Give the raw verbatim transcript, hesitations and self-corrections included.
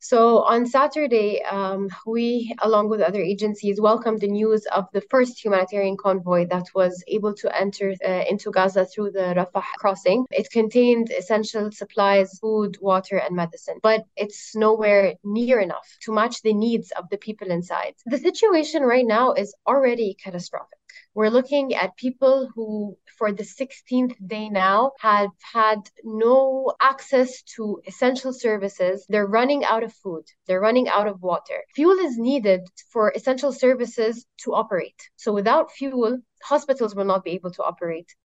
So on Saturday, um, we, along with other agencies, welcomed the news of the first humanitarian convoy that was able to enter uh, into Gaza through the Rafah crossing. It contained essential supplies, food, water, and medicine, but it's nowhere near enough to match the needs of the people inside. The situation right now is already catastrophic. We're looking at people who, for the sixteenth day now, have had no access to essential services. They're running out of food. They're running out of water. Fuel is needed for essential services to operate. So without fuel, hospitals will not be able to operate.